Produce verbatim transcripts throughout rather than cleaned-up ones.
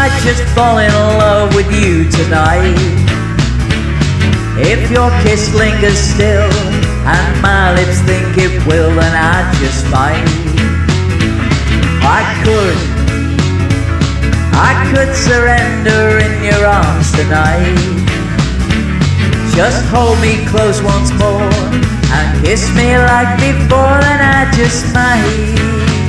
might just fall in love with you tonight. If your kiss lingers still and my lips think it will, then I just might. I could, I could surrender in your arms tonight. Just hold me close once more and kiss me like before, and I just might.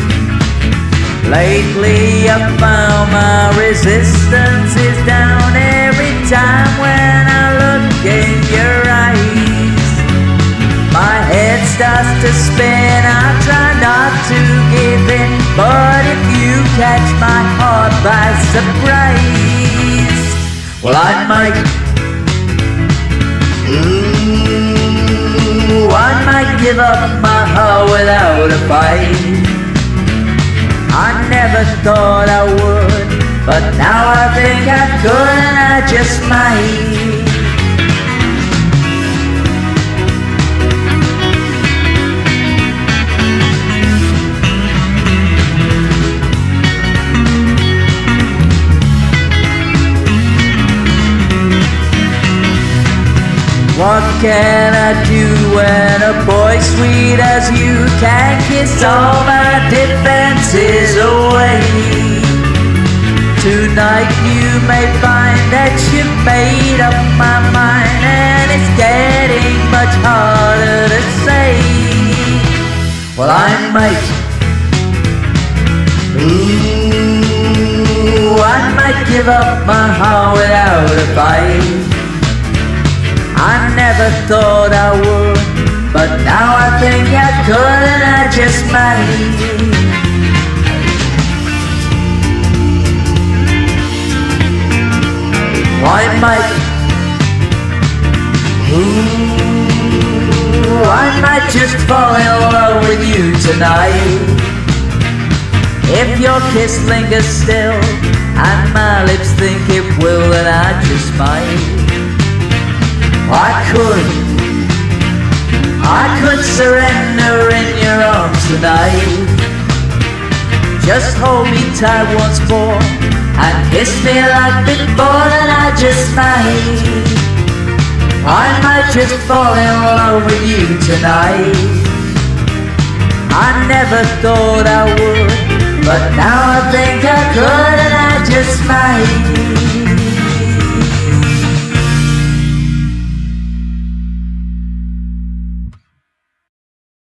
Lately I found my resistance is down every time when I look in your eyes. My head starts to spin, I try not to give in, but if you catch my heart by surprise, well I might, ooh, I might give up my heart without a fight. I never thought I would, but now I think I could, and I just might. What can I do when a boy sweet as you can kiss all my defenses away? Tonight you may find that you've made up my mind, and it's getting much harder to say. Well I might, ooh, I might give up my heart without a fight. I never thought I would, but now I think I could, and I just might. I might, ooh, I might just fall in love with you tonight. If your kiss lingers still and my lips think it will, then I just might. I could, I could surrender in your arms tonight. Just hold me tight once more and kiss me like before, and I just might. I might just fall in love with you tonight. I never thought I would, but now I think I could.